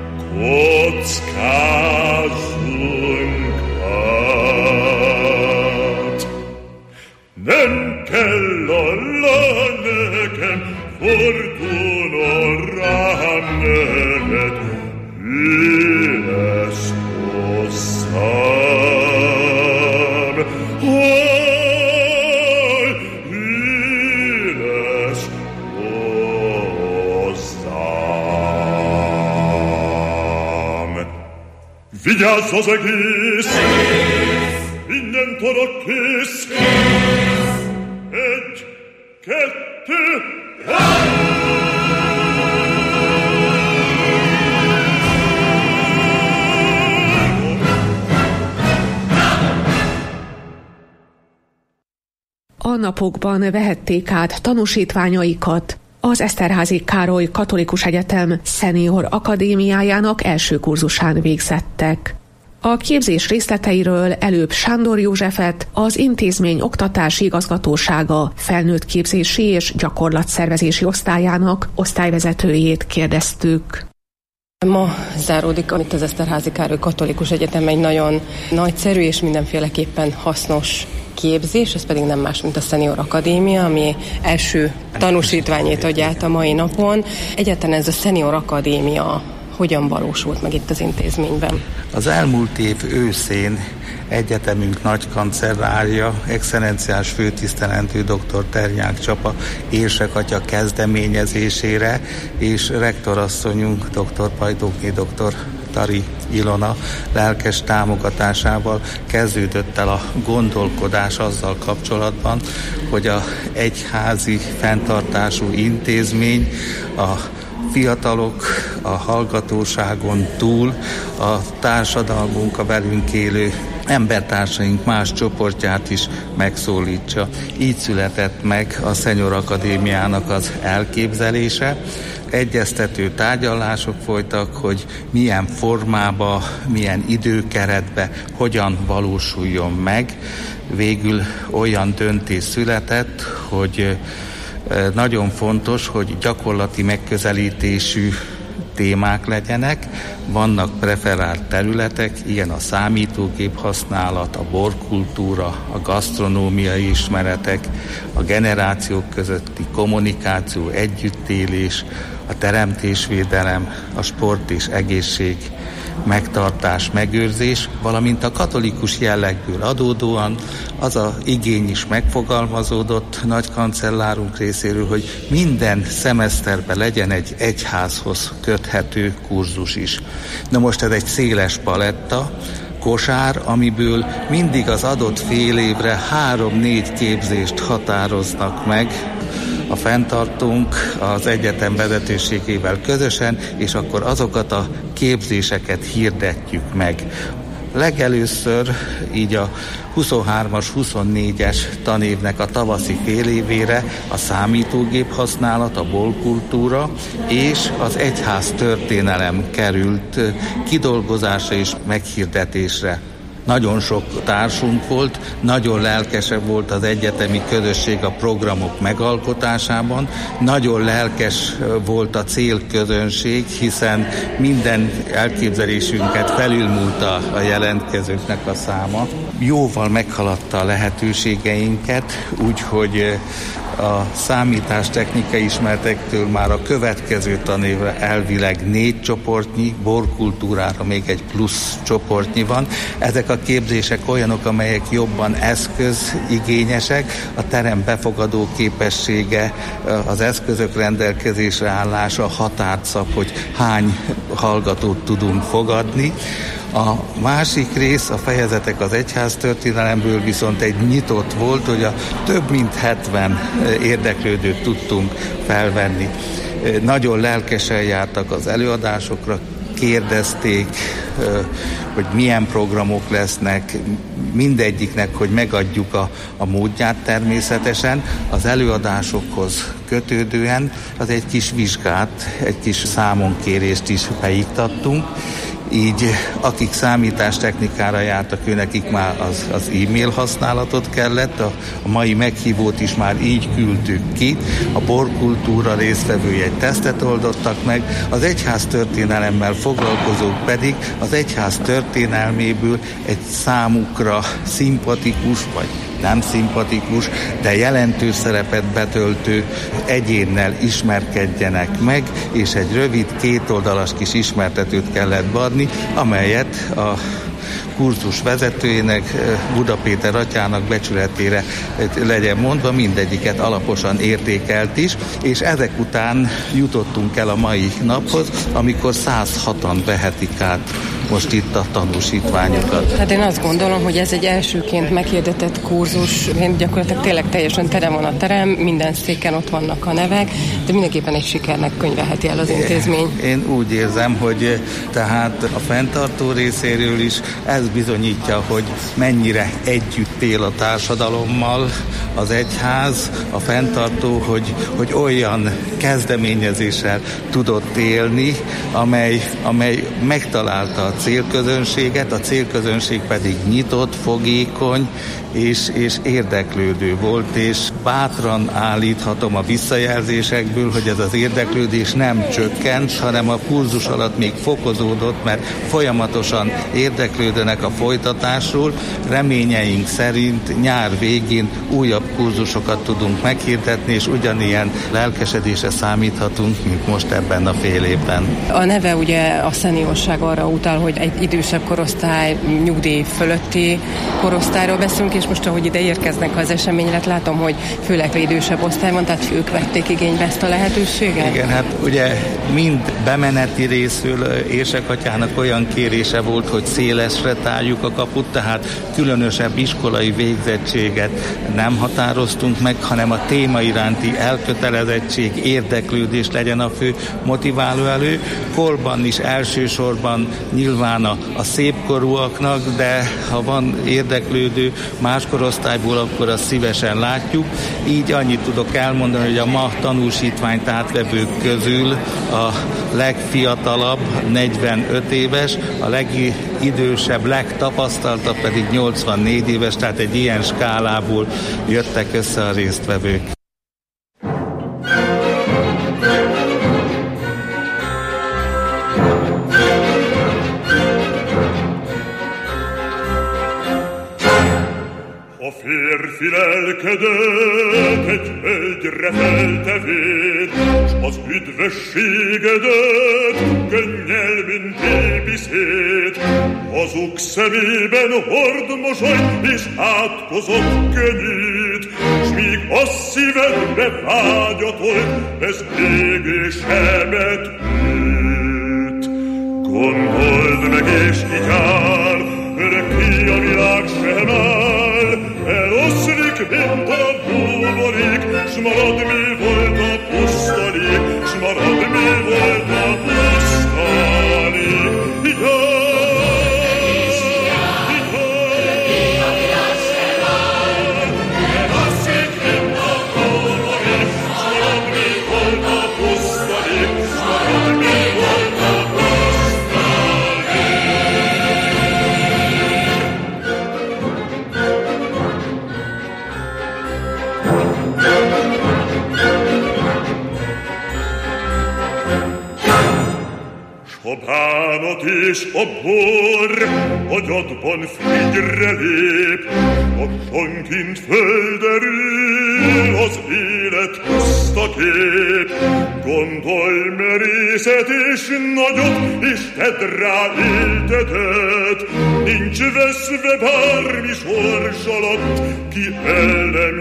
kockázunk át. Nem kell Allah nekem, fortuna rám nevet, lesz hozzám. Lesz hozzám. Vigyázz az egész! Innen torok kész! Egy, kettő, A napokban vehették át tanúsítványaikat az Eszterházy Károly Katolikus Egyetem Szenior Akadémiájának első kurzusán végzettek. A képzés részleteiről előbb Sándor Józsefet, az intézmény oktatási igazgatósága felnőtt képzési és gyakorlatszervezési osztályának osztályvezetőjét kérdeztük. Ma záródik itt az Eszterházy Károly Katolikus Egyetem egy nagyon nagyszerű és mindenféleképpen hasznos képzés, ez pedig nem más, mint a Szenior Akadémia, ami első tanúsítványét adja át a mai napon. Egyáltalán ez a Szenior Akadémia hogyan valósult meg itt az intézményben? Az elmúlt év őszén egyetemünk nagy kancellárja, excellenciás főtisztelendő dr. Ternyák Csapa érsekatya kezdeményezésére és rektorasszonyunk dr. Pajdókné dr. Tari Ilona lelkes támogatásával kezdődött el a gondolkodás azzal kapcsolatban, hogy a egyházi fenntartású intézmény a fiatalok, a hallgatóságon túl a társadalmunk, a velünk élő embertársaink más csoportját is megszólítsa. Így született meg a Szenior Akadémiának az elképzelése. Egyeztető tárgyalások folytak, hogy milyen formába, milyen időkeretbe, hogyan valósuljon meg. Végül olyan döntés született, hogy nagyon fontos, hogy gyakorlati megközelítésű témák legyenek, vannak preferált területek, ilyen a számítógép használat, a borkultúra, a gasztronómiai ismeretek, a generációk közötti kommunikáció, együttélés, a teremtésvédelem, a sport és egészség, megtartás, megőrzés, valamint a katolikus jellegből adódóan az a igény is megfogalmazódott nagykancellárunk részéről, hogy minden szemeszterben legyen egy egyházhoz köthető kurzus is. Na most ez egy széles paletta, kosár, amiből mindig az adott fél évre 3-4 képzést határoznak meg a fenntartónk az egyetem vezetőségével közösen, és akkor azokat a képzéseket hirdetjük meg. Legelőször így a 23-as, 24-es tanévnek a tavaszi fél évére a számítógép használat, a bolkultúra és az egyház történelem került kidolgozásra és meghirdetésre. Nagyon sok társunk volt, nagyon lelkesebb volt az egyetemi közösség a programok megalkotásában, nagyon lelkes volt a célközönség, hiszen minden elképzelésünket felülmúlta a jelentkezőknek a száma. Jóval meghaladta a lehetőségeinket, úgyhogy a számítástechnikai ismeretektől már a következő tanévre elvileg 4 csoportnyi, borkultúrára még egy plusz csoportnyi van. Ezek a képzések olyanok, amelyek jobban eszközigényesek, a terem befogadó képessége, az eszközök rendelkezésre állása határt szab, hogy hány hallgatót tudunk fogadni. A másik rész, a fejezetek az egyháztörténelemből viszont egy nyitott volt, hogy a több mint 70 érdeklődőt tudtunk felvenni. Nagyon lelkesen jártak az előadásokra, kérdezték, hogy milyen programok lesznek, mindegyiknek, hogy megadjuk a módját természetesen. Az előadásokhoz kötődően az egy kis vizsgát, egy kis számonkérést is beiktattunk, így akik számítástechnikára jártak, nekik már az e-mail használatot kellett, a mai meghívót is már így küldtük ki, a borkultúra résztvevői egy tesztet oldottak meg, az egyház történelemmel foglalkozók pedig az egyház történelméből egy számukra szimpatikus vagy nem szimpatikus, de jelentős szerepet betöltő egyénnel ismerkedjenek meg, és egy rövid, kétoldalas kis ismertetőt kellett beadni, amelyet a kurzus vezetőjének, Buda Péter atyának becsületére legyen mondva, mindegyiket alaposan értékelt is, és ezek után jutottunk el a mai naphoz, amikor 106-an vehetik át most itt a tanúsítványokat. Hát én azt gondolom, hogy ez egy elsőként meghirdetett kurzus, gyakorlatilag tényleg teljesen tele van a terem, minden széken ott vannak a nevek, de mindenképpen egy sikernek könyvelheti el az intézmény. Én úgy érzem, hogy tehát a fenntartó részéről is ez bizonyítja, hogy mennyire együtt él a társadalommal az egyház, a fenntartó, hogy olyan kezdeményezéssel tudott élni, amely megtalálta a célközönséget, a célközönség pedig nyitott, fogékony és érdeklődő volt, és bátran állíthatom a visszajelzésekből, hogy ez az érdeklődés nem csökkent, hanem a kurzus alatt még fokozódott, mert folyamatosan érdeklődnek a folytatásról. Reményeink szerint nyár végén újabb kurzusokat tudunk meghirdetni, és ugyanilyen lelkesedésre számíthatunk, mint most ebben a fél évben. A neve ugye a szeniorság arra utal, hogy egy idősebb korosztály, nyugdíj fölötti korosztályról beszélünk, és most, ahogy ide érkeznek az eseményre, látom, hogy főleg idősebb osztály van, tehát ők vették igénybe ezt a lehetőséget? Igen, hát ugye mind bemeneti részről Érsek-atyának olyan kérése volt, hogy szélesre tárjuk a kaput, tehát különösebb iskolai végzettséget nem határoztunk meg, hanem a téma iránti elkötelezettség, érdeklődés legyen a fő motiváló elő. Korban is elsősorban nyilván a szépkorúaknak, de ha van érdeklődő más korosztályból, akkor azt szívesen látjuk. Így annyit tudok elmondani, hogy a ma tanúsítványt átvevők közül a legfiatalabb 45 éves, a legidősebb, legtapasztaltabb pedig 84 éves, tehát egy ilyen skálából jöttek össze a résztvevők. A férfi lelkedet egy hölgyre feltevéd, s az üdvösségedet könnyel, mint épiszét. Hazug szemében hord mosolyt és átkozott könnyűt, s míg a szívedbe vágyatolt, ez égésemet üt. Gondold meg és igyál, örökké a világ sem áll, eloszlik, mint a búborék, s marad mi volt a pusztalék, s marad mi volt a pusztalék. A bánat és a bor agyadban frigyre lép, lassankint földerül az élet puszta kép. Gondolj merészet és nagyot, és tedd rá éltetet, nincs veszve bármi sors alatt, ki el nem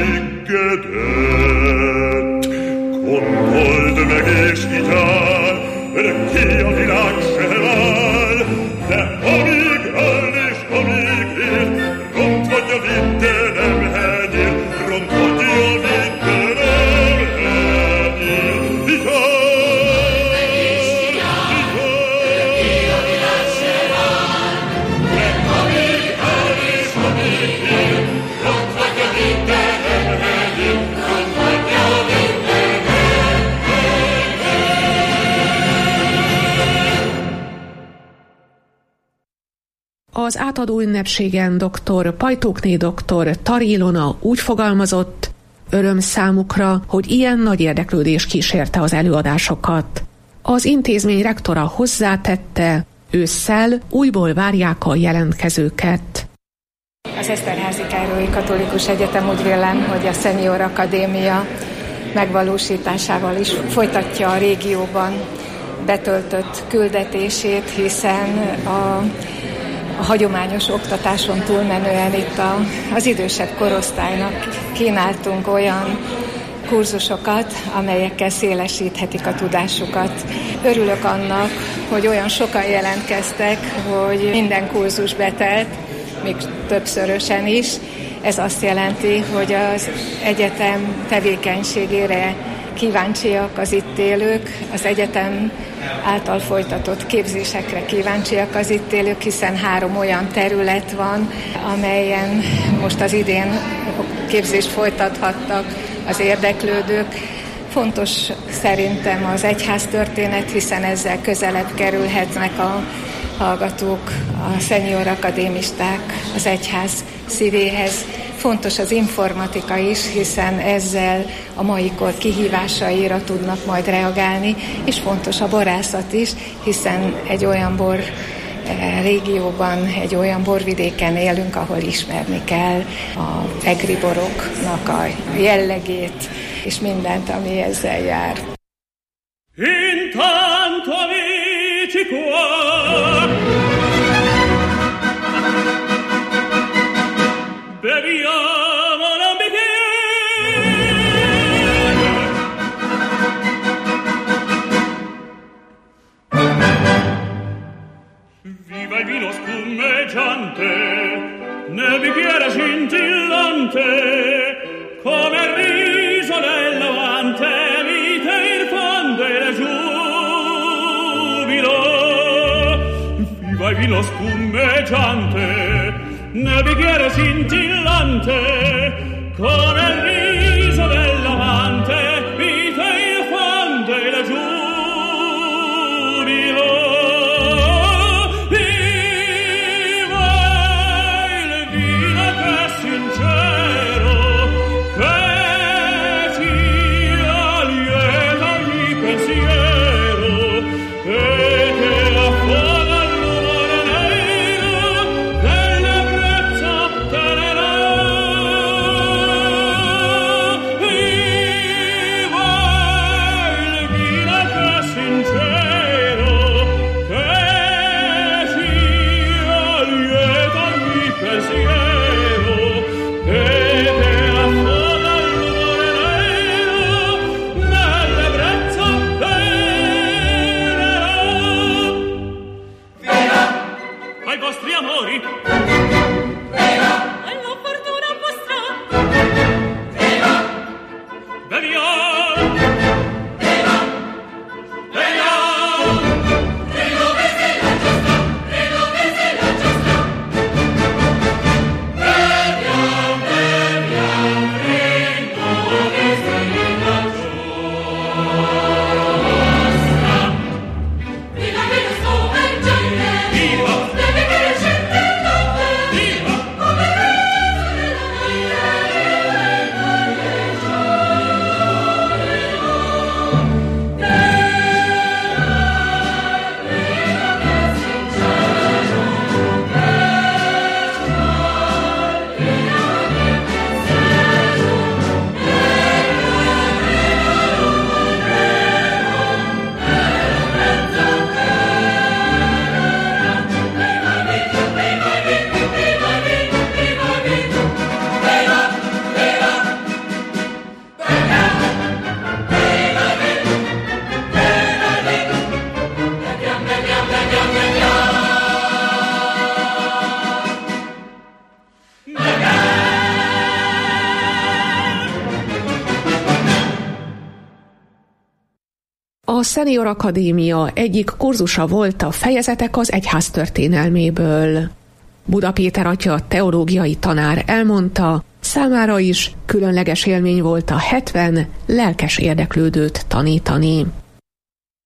csiggedett. Gondold meg és igyál, örökké a világ sem áll, de amíg áll és amíg él, ront vagy a vidd, de nem hegyél, ront vagy a vidd, de nem hegyél. Örökké a világ sem áll, de amíg áll és amíg él, ront vagy a vidd, de nem hegyél, ront vagy a vidd, de nem hegyél. Az átadó ünnepségen dr. Pajtókné dr. Tari Ilona úgy fogalmazott, öröm számukra, hogy ilyen nagy érdeklődés kísérte az előadásokat. Az intézmény rektora hozzátette, ősszel újból várják a jelentkezőket. Az Eszterházy Károlyi Katolikus Egyetem úgy vélem, hogy a Senior Akadémia megvalósításával is folytatja a régióban betöltött küldetését, hiszen a hagyományos oktatáson túlmenően itt az idősebb korosztálynak kínáltunk olyan kurzusokat, amelyekkel szélesíthetik a tudásukat. Örülök annak, hogy olyan sokan jelentkeztek, hogy minden kurzus betelt, még többszörösen is. Ez azt jelenti, hogy az egyetem tevékenységére kíváncsiak az itt élők, az egyetem által folytatott képzésekre kíváncsiak az itt élők, hiszen 3 olyan terület van, amelyen most az idén képzést folytathattak az érdeklődők. Fontos szerintem az egyháztörténet, hiszen ezzel közelebb kerülhetnek a hallgatók, a szenior akadémisták az egyház szívéhez. Fontos az informatika is, hiszen ezzel a mai kor kihívásaira tudnak majd reagálni, és fontos a borászat is, hiszen egy olyan bor régióban, egy olyan borvidéken élünk, ahol ismerni kell az egri boroknak a jellegét, és mindent, ami ezzel jár. Intanto amici qua beviamo un bicchiere, viva il vino spumeggiante nel bicchiere scintillante come il riso del lavante, vite il fondo e la giubilo. Viva il vino spumeggiante nel bicchiere scintillante come il riso del lavante, vite il fondo e la giubilo. Viva il vino che è sincero, A Senior Akadémia egyik kurzusa volt a Fejezetek az egyház történelméből. Buda Péter atya teológiai tanár elmondta, számára is különleges élmény volt a 70 lelkes érdeklődőt tanítani.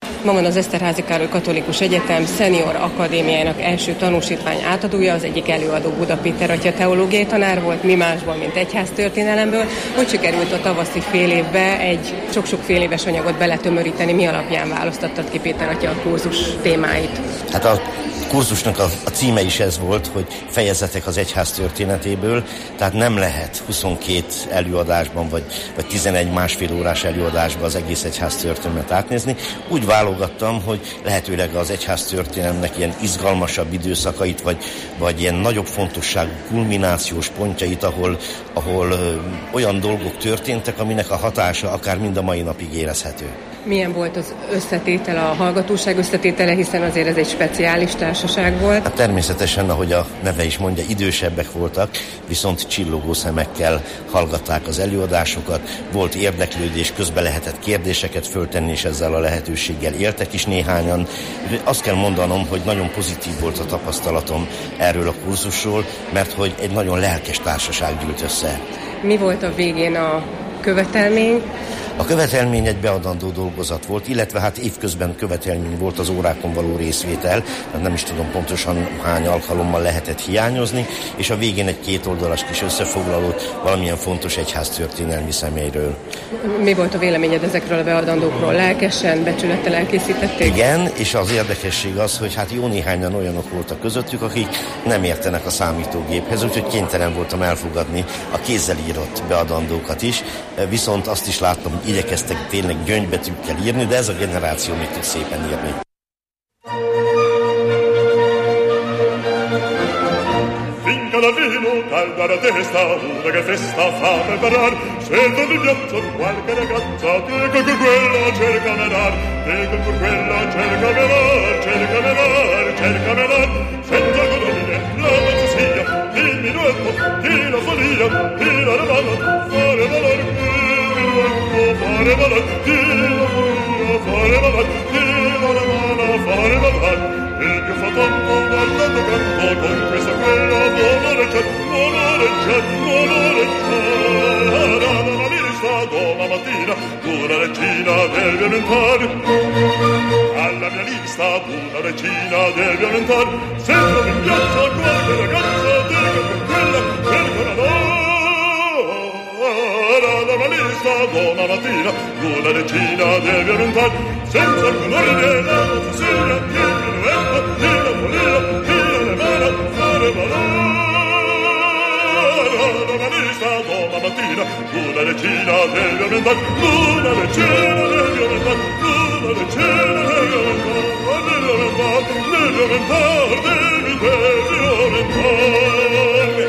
Ma van az Eszterházy Károly Katolikus Egyetem Szenior Akadémiájának első tanúsítvány átadója, az egyik előadó Buda Péter atya teológiai tanár volt, mi másból, mint egyháztörténelemből. Hogy sikerült a tavaszi fél évbe egy sok-sok fél éves anyagot beletömöríteni, mi alapján választottad ki Péter atya a kurzus témáit? Hát a kurzusnak a címe is ez volt, hogy fejezetek az egyház történetéből, tehát nem lehet 22 előadásban, vagy 11 másfél órás előadásban az egész egyház történetet átnézni. Úgy válogattam, hogy lehetőleg az egyház történelemnek ilyen izgalmasabb időszakait, vagy ilyen nagyobb fontosságú kulminációs pontjait, ahol olyan dolgok történtek, aminek a hatása akár mind a mai napig érezhető. Milyen volt az összetétele, a hallgatóság összetétele, hiszen azért ez egy speciális társaság volt? Hát természetesen, ahogy a neve is mondja, idősebbek voltak, viszont csillogó szemekkel hallgatták az előadásokat, volt érdeklődés, közben lehetett kérdéseket föltenni, és ezzel a lehetőséggel éltek is néhányan. Azt kell mondanom, hogy nagyon pozitív volt a tapasztalatom erről a kurzusról, mert hogy egy nagyon lelkes társaság gyűlt össze. Mi volt a végén a követelmény? A követelmény egy beadandó dolgozat volt, illetve hát évközben követelmény volt az órákon való részvétel, nem is tudom pontosan hány alkalommal lehetett hiányozni, és a végén egy 2 oldalas kis összefoglalót valamilyen fontos egyháztörténelmi személyről. Mi volt a véleményed ezekről a beadandókról? Lelkesen, becsülettel elkészítették? Igen, és az érdekesség az, hogy hát jó néhányan olyanok voltak közöttük, akik nem értenek a számítógéphez, úgyhogy kénytelen voltam elfogadni a kézzel írott beadandókat is, viszont azt is láttam, hogy igyekeztek tényleg gyöngybetűkkel írni, de ez a generáció még tud szépen írni. Finca dal vino, calda la testa, una che festa fa preparar, scelta di piatto qualche ragazza, che con quella cerca menar, che con quella cerca menar, senza colonie, la fantasia, il minuetto, chi la follia, chi la mano, fare valor, fare valor, chi la follia, fare valor, chi la mano, fare valor, e che fa tanto guardato canto, con questa quella la vista donna mattina, una regina deve aumentare, alla mia vista una regina deve aumentare, se trovi in piazza qualche ragazza, dica con quella cerca la donna vista donna mattina, una regina deve aumentare, senza alcun ordine la fantasia, che il minuetto, che la follia, che la mano, fare valore. Donna mattina, una regina deve aumentare, una regina deve aumentare, una regina deve aumentare, deve aumentare.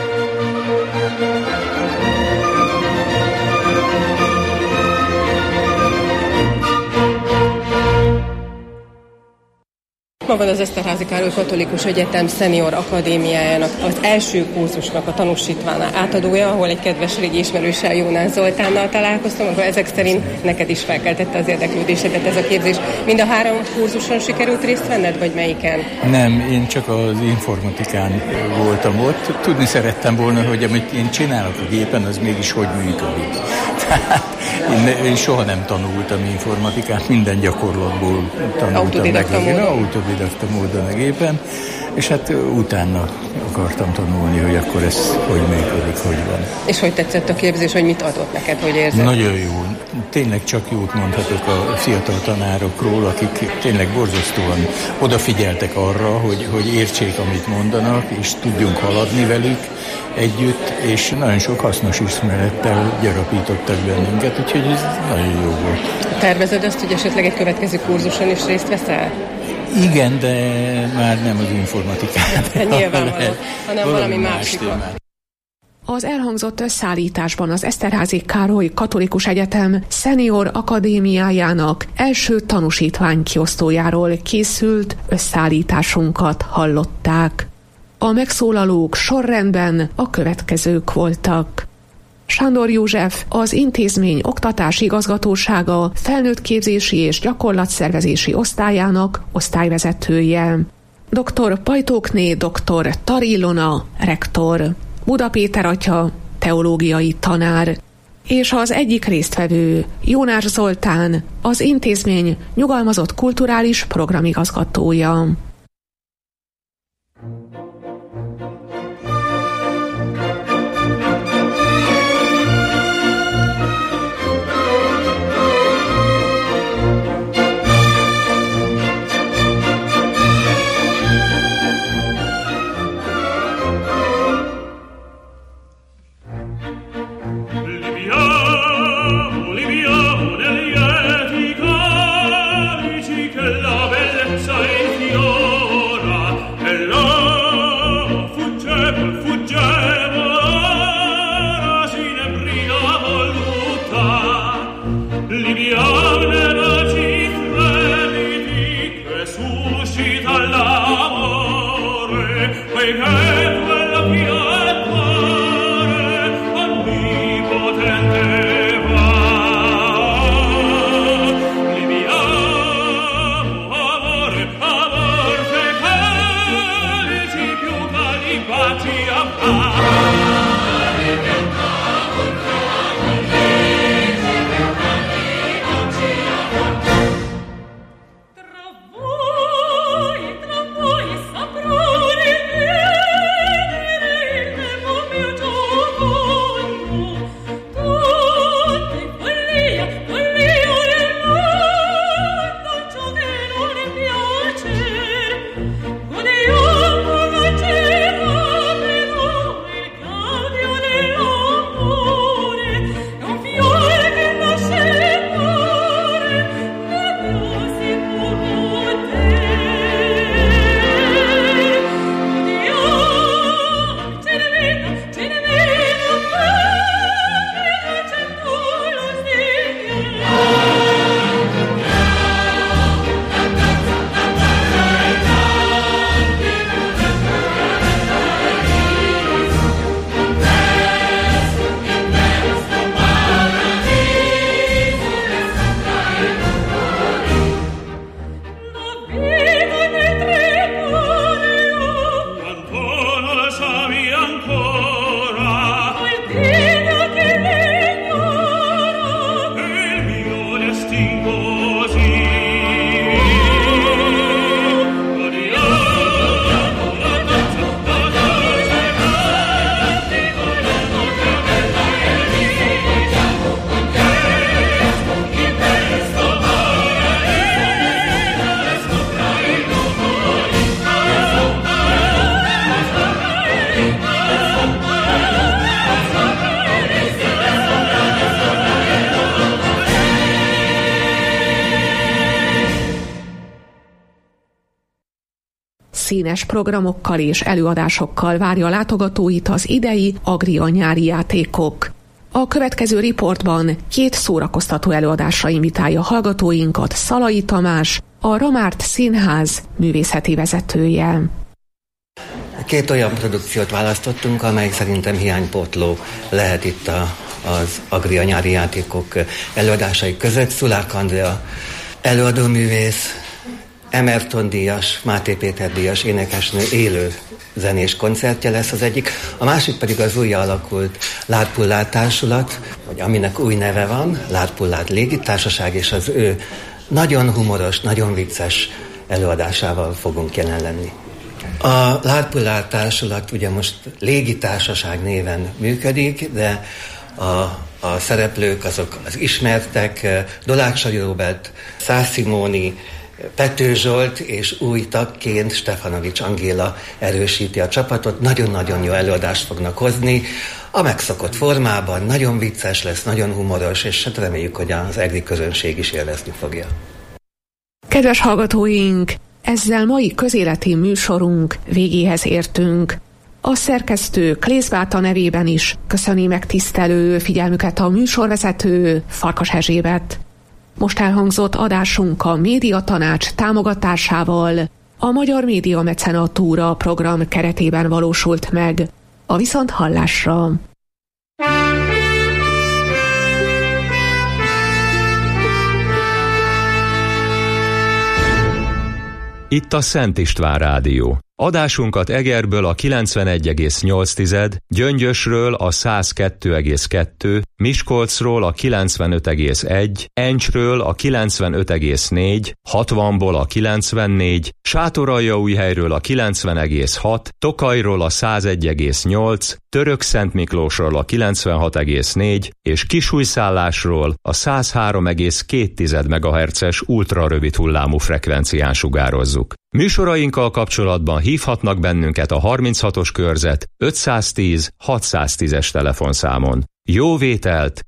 Ma van az Eszterházy Károly Katolikus Egyetem Szenior Akadémiájának az első kurzusnak a tanúsítvány átadója, ahol egy kedves régi ismerőssel, Jónás Zoltánnal találkoztam, akkor ezek szerint neked is felkeltette az érdeklődésedet ez a képzés. Mind a 3 kurzuson sikerült részt venned, vagy melyiken? Nem, én csak az informatikán voltam ott. Tudni szerettem volna, hogy amit én csinálok a gépen, az mégis hogy működik. Tehát én soha nem tanultam informatikát, minden gyakorlatból tanultam. Autodidakta módon a gépen, és hát utána akartam tanulni, hogy akkor ez hogy működik, hogy van. És hogy tetszett a képzés, hogy mit adott neked, hogy érzed? Nagyon jó. Tényleg csak jót mondhatok a fiatal tanárokról, akik tényleg borzasztóan odafigyeltek arra, hogy értsék, amit mondanak, és tudjunk haladni velük együtt, és nagyon sok hasznos ismerettel gyarapítottak bennünket, úgyhogy ez nagyon jó volt. Tervezed azt, hogy esetleg egy következő kurzuson is részt veszel? Igen, de már nem az informatikát. Nyilvánvaló, hanem valami másikon. Az elhangzott összeállításban az Eszterházy Károly Katolikus Egyetem Szenior Akadémiájának első tanúsítványkiosztójáról készült összeállításunkat hallották. A megszólalók sorrendben a következők voltak. Sándor József, az intézmény oktatási igazgatósága felnőtt képzési és gyakorlatszervezési osztályának osztályvezetője. Dr. Pajtókné, dr. Tari Ilona, rektor. Buda Péter atya, teológiai tanár. és az egyik résztvevő, Jónás Zoltán, az intézmény nyugalmazott kulturális programigazgatója. Színes programokkal és előadásokkal várja látogatóit az idei Agria nyári játékok. A következő riportban 2 szórakoztató előadásra invitálja hallgatóinkat Szalai Tamás, a Ramárt Színház művészeti vezetője. 2 olyan produkciót választottunk, amely szerintem hiánypótló lehet itt az Agria nyári játékok előadásai között. Szulák Andrea előadóművész, Emerton díjas, Máté Péter díjas énekesnő élő zenés koncertje lesz az egyik, a másik pedig az újra alakult Lárpullár Társulat, vagy aminek új neve van, Lárpullár Légitársaság, és az ő nagyon humoros, nagyon vicces előadásával fogunk jelen lenni. A Lárpullár Társulat ugye most légitársaság néven működik, de a szereplők azok az ismertek, Dolácsai Róbert, Szász Simóni, Pető Zsolt, és új tagként Stefanovics Angéla erősíti a csapatot. Nagyon-nagyon jó előadást fognak hozni, a megszokott formában, nagyon vicces lesz, nagyon humoros, és hát reméljük, hogy az egri közönség is élvezni fogja. Kedves hallgatóink, ezzel mai közéleti műsorunk végéhez értünk. A szerkesztő Klészbáta nevében is köszöni megtisztelő figyelmüket a műsorvezető Farkas Erzsébet. Most elhangzott adásunk a Médiatanács támogatásával a Magyar Média Mecenatúra program keretében valósult meg. A viszonthallásra! Itt a Szent István Rádió. Adásunkat Egerből a 91,8, Gyöngyösről a 102,2, Miskolcról a 95,1, Encsről a 95,4, 60-ból a 94, Sátoraljaújhelyről a 90,6, Tokajról a 101,8, Törökszentmiklósról a 96,4 és Kisújszállásról a 103,2 MHz-es ultrarövid hullámú frekvencián sugározzuk. Műsorainkkal kapcsolatban hívhatnak bennünket a 36-os körzet 510 610-es telefonszámon. Jó vételt